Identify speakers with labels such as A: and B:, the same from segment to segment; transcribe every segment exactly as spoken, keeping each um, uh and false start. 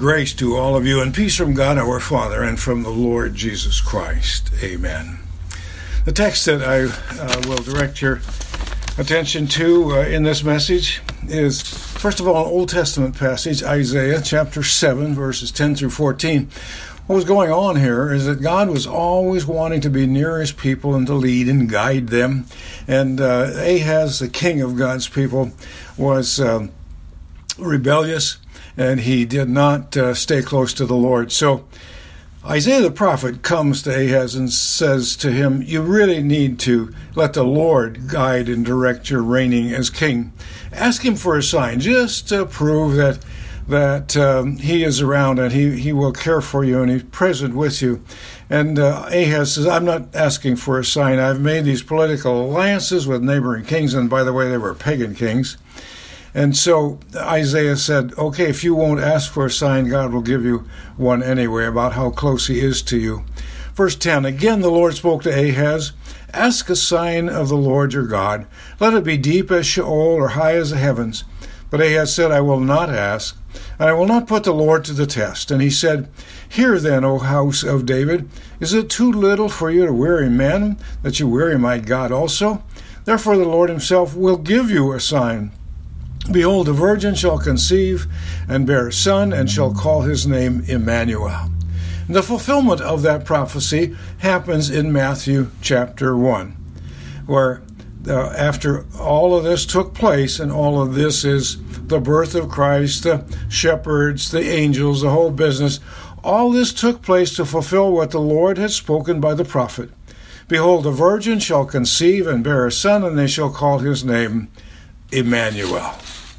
A: Grace to all of you and peace from God our Father and from the Lord Jesus Christ. Amen. The text that I uh, will direct your attention to uh, in this message is, first of all, an Old Testament passage, Isaiah chapter seven, verses ten through fourteen. What was going on here is that God was always wanting to be near his people and to lead and guide them. And uh, Ahaz, the king of God's people, was uh, rebellious, and he did not uh, stay close to the Lord. So Isaiah the prophet comes to Ahaz and says to him, you really need to let the Lord guide and direct your reigning as king. Ask him for a sign, just to prove that that um, he is around and he, he will care for you and he's present with you. And uh, Ahaz says, I'm not asking for a sign. I've made these political alliances with neighboring kings, and by the way, they were pagan kings. And so Isaiah said, okay, if you won't ask for a sign, God will give you one anyway about how close he is to you. Verse ten, again the Lord spoke to Ahaz, ask a sign of the Lord your God. Let it be deep as Sheol or high as the heavens. But Ahaz said, I will not ask, and I will not put the Lord to the test. And he said, hear then, O house of David, is it too little for you to weary men, that you weary my God also? Therefore the Lord himself will give you a sign. Behold, a virgin shall conceive and bear a son, and shall call his name Emmanuel. And the fulfillment of that prophecy happens in Matthew chapter one, where uh, after all of this took place, and all of this is the birth of Christ, the shepherds, the angels, the whole business, all this took place to fulfill what the Lord had spoken by the prophet. Behold, a virgin shall conceive and bear a son, and they shall call his name Emmanuel.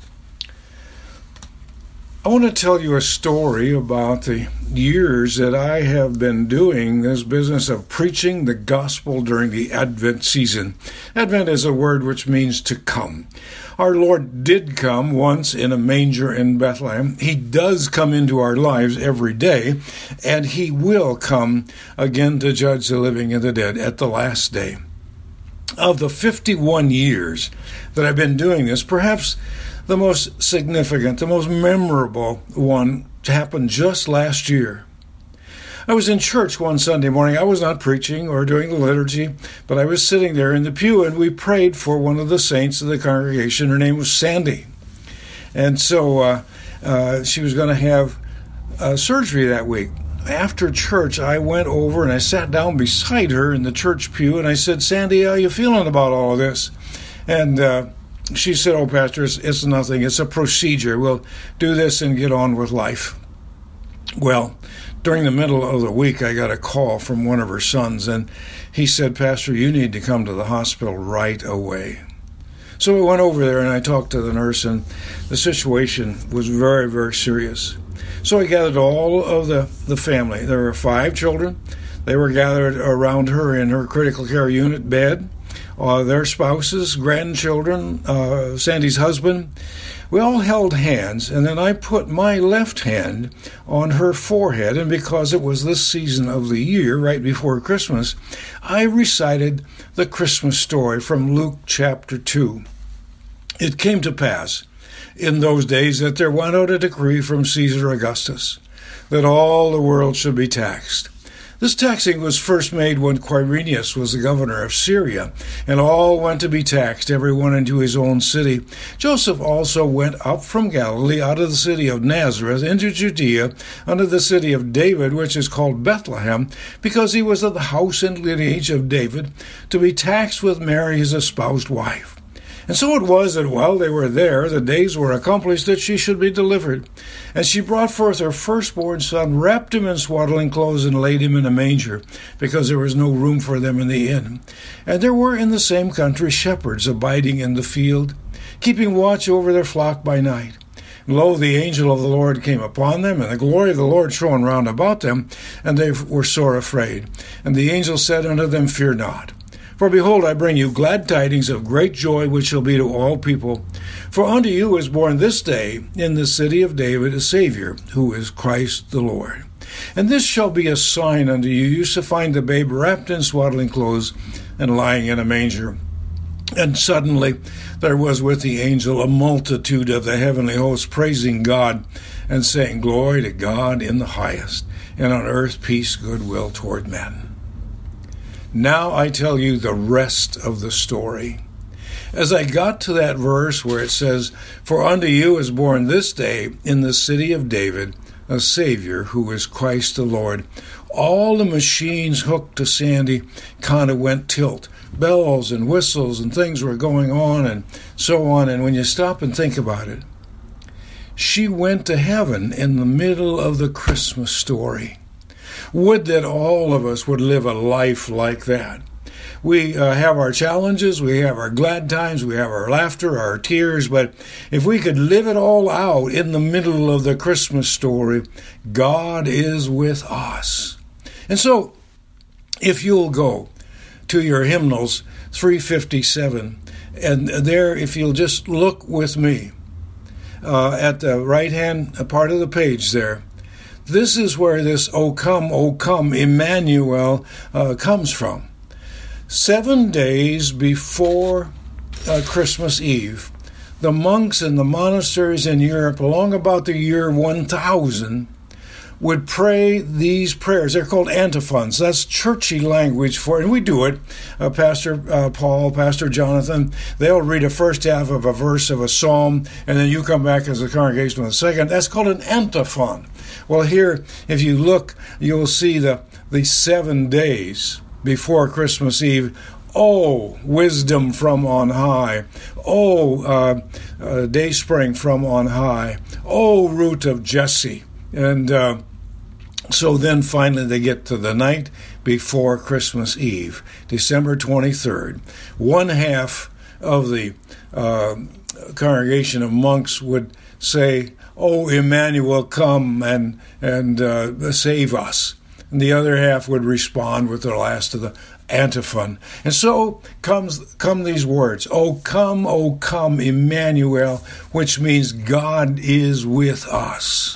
A: I want to tell you a story about the years that I have been doing this business of preaching the gospel during the Advent season. Advent is a word which means to come. Our Lord did come once in a manger in Bethlehem. He does come into our lives every day, and he will come again to judge the living and the dead at the last day. Of the fifty-one years that I've been doing this, perhaps the most significant, the most memorable one happened just last year. I was in church one Sunday morning. I was not preaching or doing the liturgy, but I was sitting there in the pew, and we prayed for one of the saints of the congregation. Her name was Sandy. And so uh, uh, she was going to have uh, surgery that week. After church, I went over and I sat down beside her in the church pew, and I said, Sandy, how are you feeling about all of this? And uh, she said, oh, Pastor, it's, it's nothing. It's a procedure. We'll do this and get on with life. Well, during the middle of the week, I got a call from one of her sons, and he said, Pastor, you need to come to the hospital right away. So we went over there, and I talked to the nurse, and the situation was very, very serious. So I gathered all of the, the family. There were five children. They were gathered around her in her critical care unit bed. Uh, their spouses, grandchildren, uh, Sandy's husband. We all held hands, and then I put my left hand on her forehead, and because it was this season of the year, right before Christmas, I recited the Christmas story from Luke chapter two. It came to pass in those days that there went out a decree from Caesar Augustus that all the world should be taxed. This taxing was first made when Quirinius was the governor of Syria, and all went to be taxed, every one into his own city. Joseph also went up from Galilee out of the city of Nazareth into Judea, unto the city of David, which is called Bethlehem, because he was of the house and lineage of David, to be taxed with Mary his espoused wife. And so it was that while they were there, the days were accomplished that she should be delivered. And she brought forth her firstborn son, wrapped him in swaddling clothes, and laid him in a manger, because there was no room for them in the inn. And there were in the same country shepherds abiding in the field, keeping watch over their flock by night. And lo, the angel of the Lord came upon them, and the glory of the Lord shone round about them, and they were sore afraid. And the angel said unto them, Fear not. For behold, I bring you glad tidings of great joy, which shall be to all people. For unto you is born this day in the city of David a Savior, who is Christ the Lord. And this shall be a sign unto you. You shall find the babe wrapped in swaddling clothes and lying in a manger. And suddenly there was with the angel a multitude of the heavenly hosts praising God and saying, "Glory to God in the highest, and on earth peace, goodwill toward men." Now I tell you the rest of the story. As I got to that verse where it says, "For unto you is born this day in the city of David a Savior who is Christ the Lord," all the machines hooked to Sandy kind of went tilt. Bells and whistles and things were going on and so on. And when you stop and think about it, she went to heaven in the middle of the Christmas story. Would that all of us would live a life like that. We uh, have our challenges, we have our glad times, we have our laughter, our tears, but if we could live it all out in the middle of the Christmas story, God is with us. And so, if you'll go to your hymnals, three fifty-seven, and there, if you'll just look with me uh, at the right-hand part of the page there, this is where this "O come, O come, Emmanuel" uh, comes from. Seven days before uh, Christmas Eve, the monks in the monasteries in Europe, along about the year one thousand, would pray these prayers. They're called antiphons. That's churchy language for it. And we do it. Uh, Pastor uh, Paul, Pastor Jonathan, they'll read a first half of a verse of a psalm, and then you come back as a congregation with a second. That's called an antiphon. Well, here, if you look, you'll see the, the seven days before Christmas Eve. Oh, wisdom from on high. Oh, uh, uh, dayspring from on high. Oh, root of Jesse. And uh, so then finally they get to the night before Christmas Eve, December twenty-third. One half of the uh, congregation of monks would say, "Oh, Emmanuel, come and, and uh, save us." And the other half would respond with the last of the antiphon. And so comes come these words, "O come, O come, Emmanuel," which means God is with us.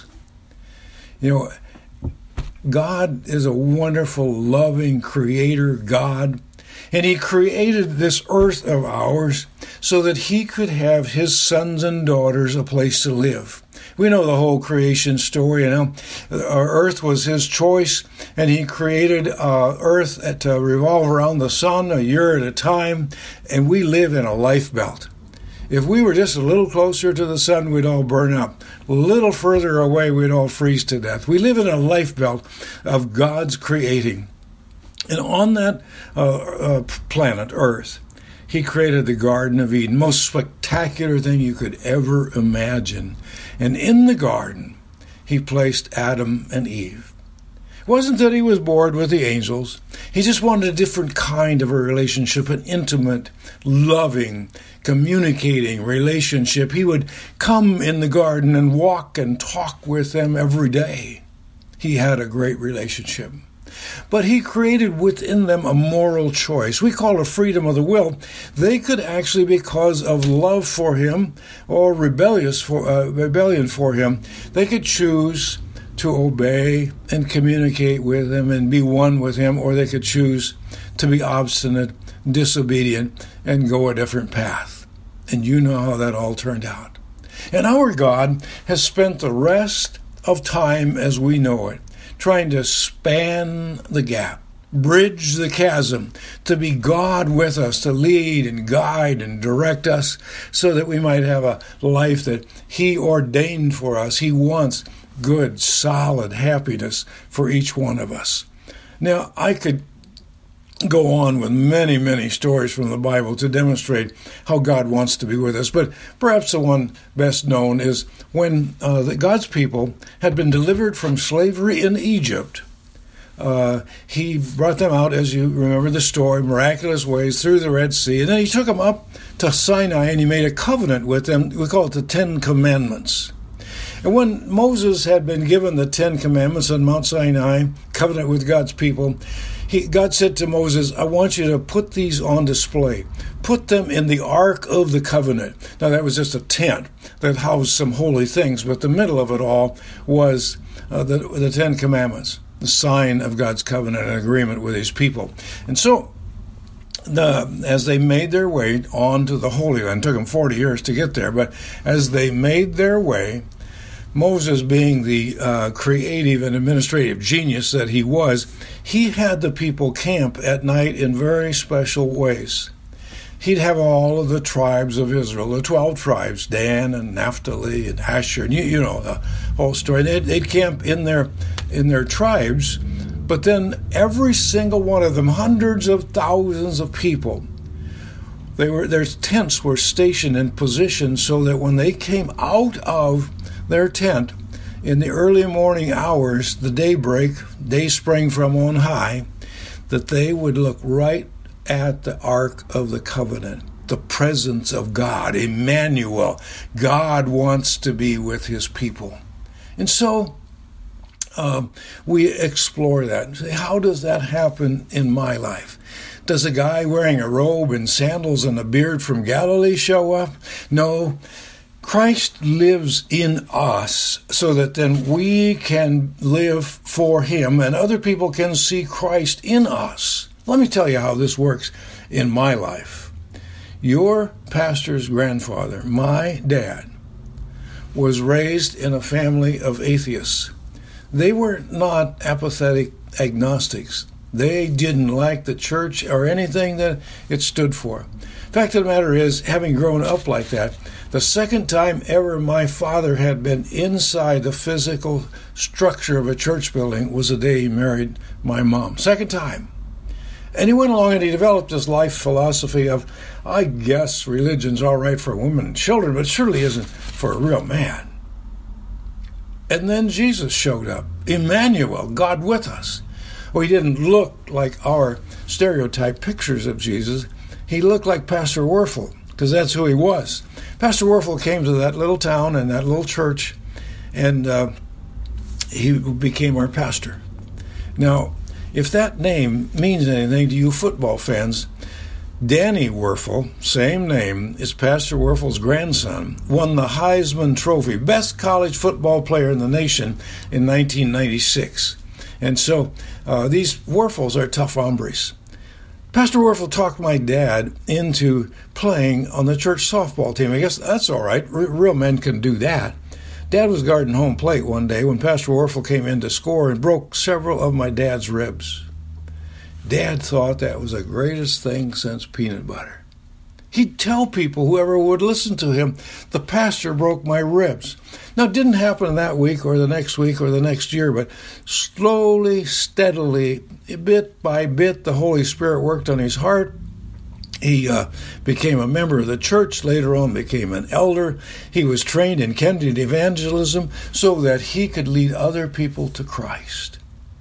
A: You know, God is a wonderful, loving creator God, and he created this earth of ours so that he could have his sons and daughters a place to live. We know the whole creation story. You know, our earth was his choice, and he created uh, earth to revolve around the sun a year at a time, and we live in a life belt. If we were just a little closer to the sun, we'd all burn up. A little further away, we'd all freeze to death. We live in a life belt of God's creating. And on that uh, uh, planet, Earth, he created the Garden of Eden, most spectacular thing you could ever imagine. And in the garden, he placed Adam and Eve. It wasn't that he was bored with the angels. He just wanted a different kind of a relationship, an intimate, loving, communicating relationship. He would come in the garden and walk and talk with them every day. He had a great relationship. But he created within them a moral choice. We call it freedom of the will. They could actually, because of love for him or rebellious for uh, rebellion for him, they could choose to obey and communicate with him and be one with him, or they could choose to be obstinate, disobedient, and go a different path. And you know how that all turned out. And our God has spent the rest of time as we know it trying to span the gap, bridge the chasm, to be God with us, to lead and guide and direct us so that we might have a life that he ordained for us. He wants good, solid happiness for each one of us. Now, I could go on with many, many stories from the Bible to demonstrate how God wants to be with us, but perhaps the one best known is when uh, the, God's people had been delivered from slavery in Egypt. Uh, he brought them out, as you remember the story, miraculous ways through the Red Sea, and then he took them up to Sinai and he made a covenant with them. We call it the Ten Commandments. And when Moses had been given the Ten Commandments on Mount Sinai, covenant with God's people, He, God said to Moses, I want you to put these on display. Put them in the Ark of the Covenant. Now, that was just a tent that housed some holy things, but the middle of it all was uh, the, the Ten Commandments, the sign of God's covenant and agreement with his people. And so the, as they made their way on to the Holy Land, it took them forty years to get there, but as they made their way, Moses, being the uh, creative and administrative genius that he was, he had the people camp at night in very special ways. He'd have all of the tribes of Israel, the twelve tribes, Dan and Naphtali and Asher, and you, you know the whole story. They'd, they'd camp in their in their tribes, but then every single one of them, hundreds of thousands of people, they were their tents were stationed in position so that when they came out of their tent in the early morning hours, the daybreak, day spring from on high, that they would look right at the Ark of the Covenant, the presence of God, Emmanuel. God wants to be with his people. And so um, we explore that and say, how does that happen in my life? Does a guy wearing a robe and sandals and a beard from Galilee show up? No. Christ lives in us so that then we can live for him and other people can see Christ in us. Let me tell you how this works in my life. Your pastor's grandfather, my dad, was raised in a family of atheists. They were not apathetic agnostics. They didn't like the church or anything that it stood for. Fact of the matter is, having grown up like that, the second time ever my father had been inside the physical structure of a church building was the day he married my mom. Second time. And he went along and he developed his life philosophy of, I guess religion's all right for women and children, but it surely isn't for a real man. And then Jesus showed up. Emmanuel, God with us. Well, he didn't look like our stereotype pictures of Jesus. He looked like Pastor Werfel, because that's who he was. Pastor Werfel came to that little town and that little church, and uh, he became our pastor. Now, if that name means anything to you football fans, Danny Werfel, same name, is Pastor Werfel's grandson, won the Heisman Trophy, best college football player in the nation in nineteen ninety-six. And so uh, these Werfels are tough hombres. Pastor Werfel talked my dad into playing on the church softball team. I guess that's all right. R- real men can do that. Dad was guarding home plate one day when Pastor Werfel came in to score and broke several of my dad's ribs. Dad thought that was the greatest thing since peanut butter. He'd tell people, whoever would listen to him, the pastor broke my ribs. Now, it didn't happen that week or the next week or the next year, but slowly, steadily, bit by bit, the Holy Spirit worked on his heart. He uh, became a member of the church, later on became an elder. He was trained in Kennedy evangelism so that he could lead other people to Christ.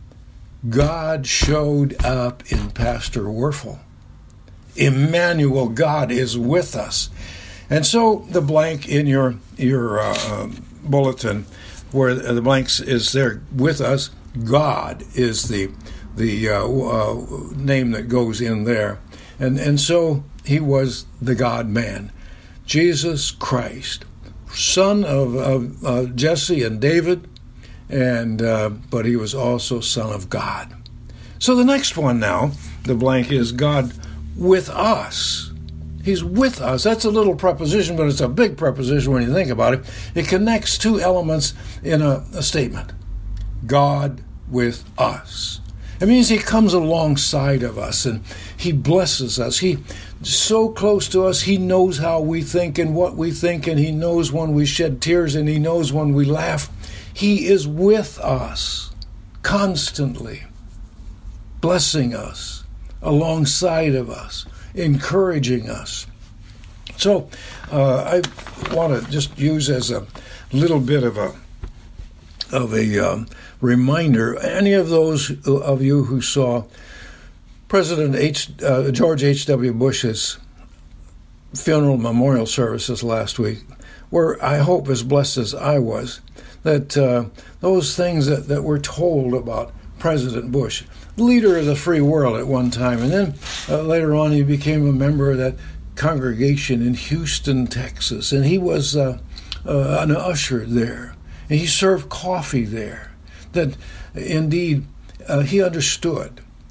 A: God showed up in Pastor Werfel. Emmanuel, God is with us. And so the blank in your your uh, um, bulletin, where the blanks is there with us, God is the the uh, uh, name that goes in there. And and so he was the God-man, Jesus Christ, son of, of uh, Jesse and David, and uh, but he was also son of God. So the next one now, the blank is God with us. He's with us. That's a little preposition, but it's a big preposition when you think about it. It connects two elements in a, a statement. God with us. It means he comes alongside of us and he blesses us. He's so close to us, he knows how we think and what we think, and he knows when we shed tears and he knows when we laugh. He is with us constantly, blessing us, alongside of us, encouraging us. So uh, I want to just use as a little bit of a of a um, reminder, any of those of you who saw President H, uh, George H W. Bush's funeral memorial services last week, were, I hope, as blessed as I was, that uh, those things that, that were told about President Bush, leader of the free world at one time, and then uh, later on he became a member of that congregation in Houston, Texas, and he was uh, uh, an usher there, and he served coffee there. That indeed uh, he understood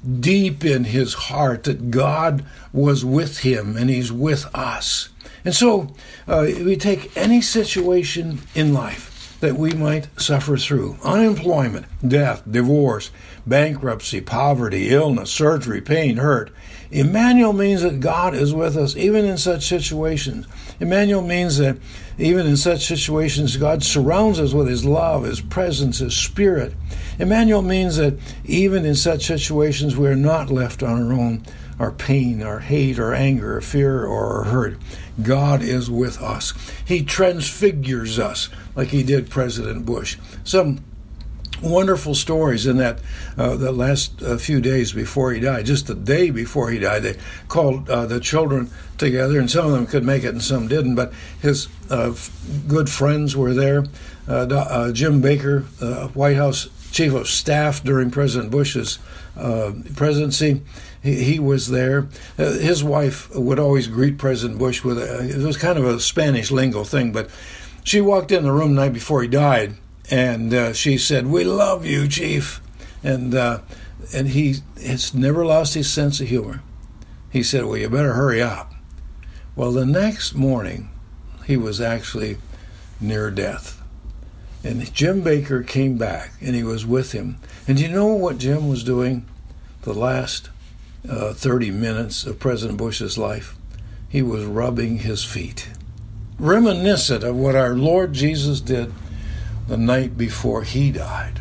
A: deep in his heart that God was with him and he's with us. And so uh, we take any situation in life that we might suffer through: unemployment, death, divorce, bankruptcy, poverty, illness, surgery, pain, hurt. Emmanuel means that God is with us even in such situations. Emmanuel means that even in such situations, God surrounds us with his love, his presence, his spirit. Emmanuel means that even in such situations, we are not left on our own. Our pain, our hate, our anger, our fear, or our hurt. God is with us. He transfigures us like he did President Bush. Some wonderful stories in that uh, the last uh, few days before he died, just the day before he died, they called uh, the children together, and some of them could make it and some didn't, but his uh, f- good friends were there. Uh, uh, Jim Baker, uh, White House Chief of Staff during President Bush's uh, presidency, he, he was there. Uh, his wife would always greet President Bush with a, it was kind of a Spanish lingo thing, but she walked in the room the night before he died, and uh, she said, "We love you, Chief." And uh, and he has never lost his sense of humor. He said, "Well, you better hurry up." Well, the next morning, he was actually near death. And Jim Baker came back, and he was with him. And do you know what Jim was doing the last uh, thirty minutes of President Bush's life? He was rubbing his feet, reminiscent of what our Lord Jesus did the night before he died.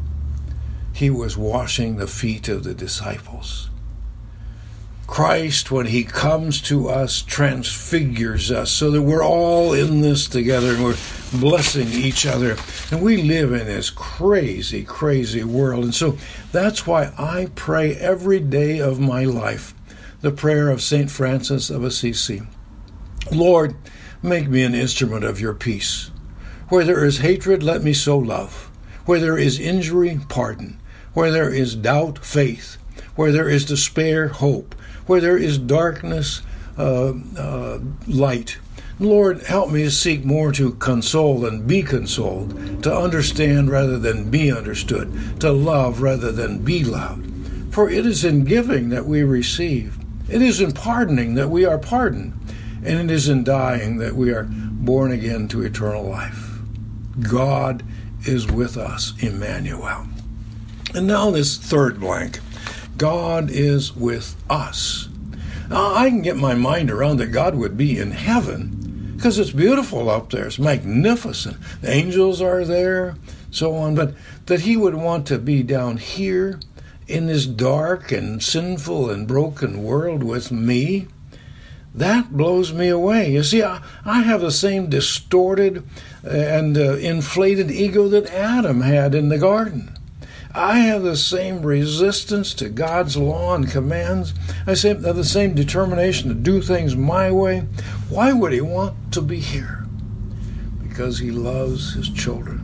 A: He was washing the feet of the disciples. Christ, when he comes to us, transfigures us so that we're all in this together and we're blessing each other. And we live in this crazy, crazy world. And so that's why I pray every day of my life the prayer of Saint Francis of Assisi. Lord, make me an instrument of your peace. Where there is hatred, let me sow love. Where there is injury, pardon. Where there is doubt, faith. Where there is despair, hope. Where there is darkness, uh, uh, light. Lord, help me to seek more to console than be consoled, to understand rather than be understood, to love rather than be loved. For it is in giving that we receive. It is in pardoning that we are pardoned. And it is in dying that we are born again to eternal life. God is with us, Emmanuel. And now this third blank. God is with us. Now, I can get my mind around that God would be in heaven because it's beautiful up there. It's magnificent. The angels are there, so on. But that he would want to be down here in this dark and sinful and broken world with me, that blows me away. You see, I, I have the same distorted and uh, inflated ego that Adam had in the garden. I have the same resistance to God's law and commands. I have the same determination to do things my way. Why would he want to be here? Because he loves his children.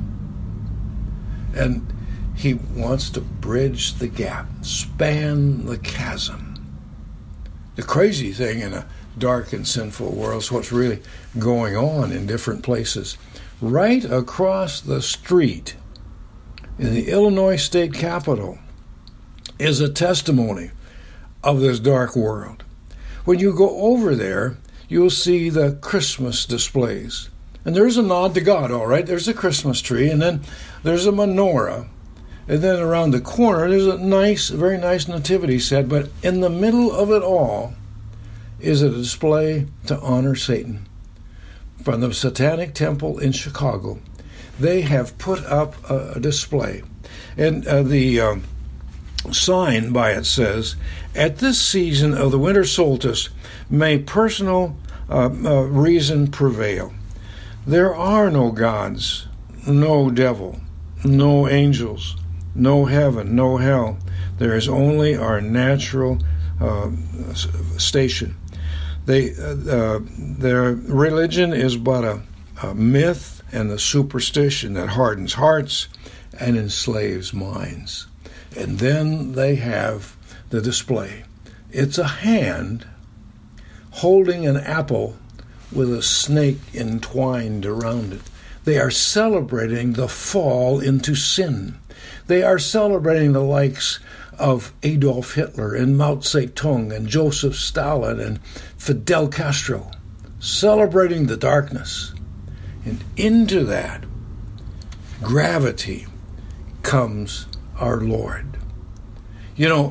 A: And he wants to bridge the gap, span the chasm. The crazy thing in a dark and sinful world is what's really going on in different places. Right across the street in the Illinois state capitol is a testimony of this dark world. When you go over there, you'll see the Christmas displays. And there's a nod to God, all right. There's a Christmas tree, and then there's a menorah. And then around the corner, there's a nice, very nice nativity set. But in the middle of it all is a display to honor Satan. From the Satanic Temple in Chicago, they have put up a display. And uh, the uh, sign by it says, "At this season of the winter solstice, may personal uh, uh, reason prevail. There are no gods, no devil, no angels, no heaven, no hell. There is only our natural uh, station. They, uh, their religion is but a, a myth and a superstition that hardens hearts and enslaves minds." And then they have the display. It's a hand holding an apple with a snake entwined around it. They are celebrating the fall into sin. They are celebrating the likes of Adolf Hitler and Mao Zedong and Joseph Stalin and Fidel Castro, celebrating the darkness. And into that gravity comes our Lord. You know,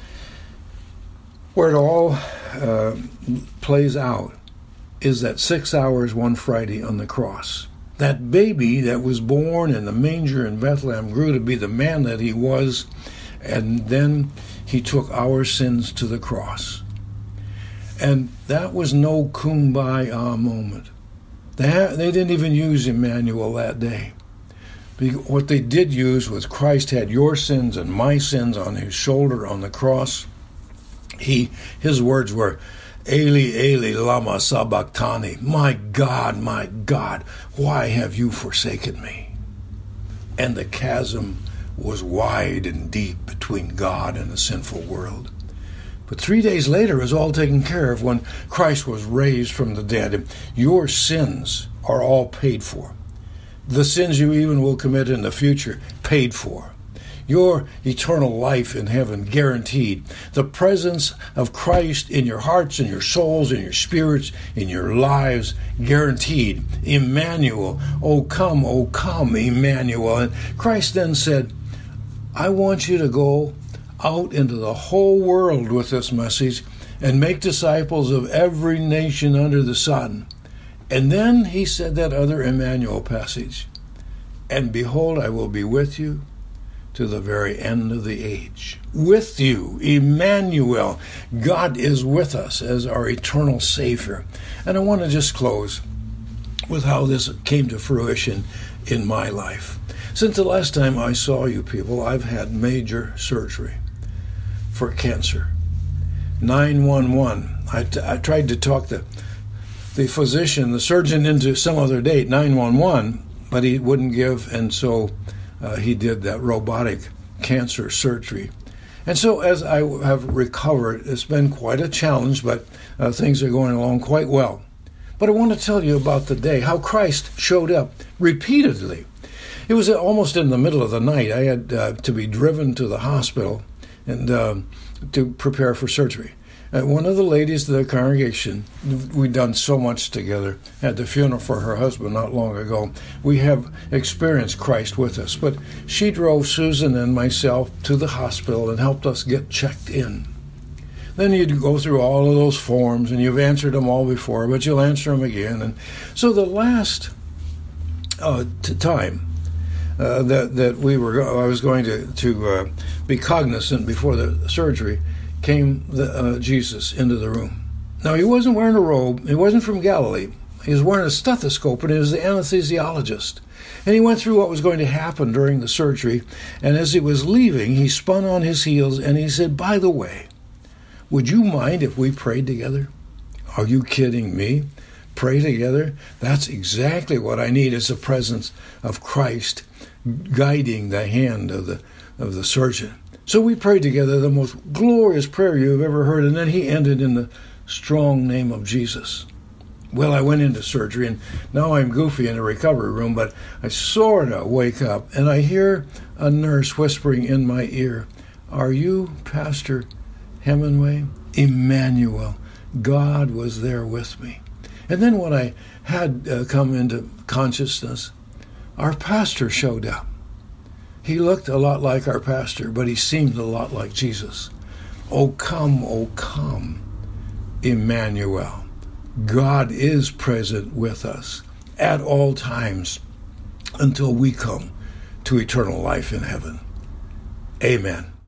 A: where it all uh, plays out is that six hours one Friday on the cross. That baby that was born in the manger in Bethlehem grew to be the man that he was, and then he took our sins to the cross. And that was no kumbaya moment. They, ha- they didn't even use Emmanuel that day. What they did use was Christ had your sins and my sins on his shoulder on the cross. He, his words were, Eli, Eli, lama sabachthani. My God, my God, why have you forsaken me? And the chasm was wide and deep between God and a sinful world. But three days later, it was all taken care of when Christ was raised from the dead. Your sins are all paid for. The sins you even will commit in the future, paid for. Your eternal life in heaven, guaranteed. The presence of Christ in your hearts, in your souls, in your spirits, in your lives, guaranteed. Emmanuel, oh come, oh come, Emmanuel. And Christ then said, I want you to go out into the whole world with this message and make disciples of every nation under the sun. And then he said that other Emmanuel passage, and behold, I will be with you to the very end of the age. With you, Emmanuel. God is with us as our eternal Savior. And I want to just close with how this came to fruition in my life. Since the last time I saw you people, I've had major surgery for cancer. nine one one. I, t- I tried to talk the, the physician, the surgeon, into some other date, nine one one, but he wouldn't give, and so Uh, he did that robotic cancer surgery. And so as I have recovered, it's been quite a challenge, but uh, things are going along quite well. But I want to tell you about the day, how Christ showed up repeatedly. It was almost in the middle of the night. I had uh, to be driven to the hospital and uh, to prepare for surgery. Uh, one of the ladies of the congregation, we'd done so much together, had the funeral for her husband not long ago. We have experienced Christ with us, but she drove Susan and myself to the hospital and helped us get checked in. Then you'd go through all of those forms, and you've answered them all before, but you'll answer them again. And so the last uh, t- time uh, that that we were, I was going to to uh, be cognizant before the surgery, came the, uh, Jesus into the room. Now, he wasn't wearing a robe. He wasn't from Galilee. He was wearing a stethoscope, and he was the anesthesiologist. And he went through what was going to happen during the surgery, and as he was leaving, he spun on his heels, and he said, by the way, would you mind if we prayed together? Are you kidding me? Pray together? That's exactly what I need, is the presence of Christ guiding the hand of the of the surgeon. So we prayed together the most glorious prayer you've ever heard, and then he ended in the strong name of Jesus. Well, I went into surgery, and now I'm goofy in the recovery room, but I sort of wake up, and I hear a nurse whispering in my ear, are you Pastor Hemingway? Emmanuel. God was there with me. And then when I had uh, come into consciousness, our pastor showed up. He looked a lot like our pastor, but he seemed a lot like Jesus. Oh, come, oh, come, Emmanuel. God is present with us at all times until we come to eternal life in heaven. Amen.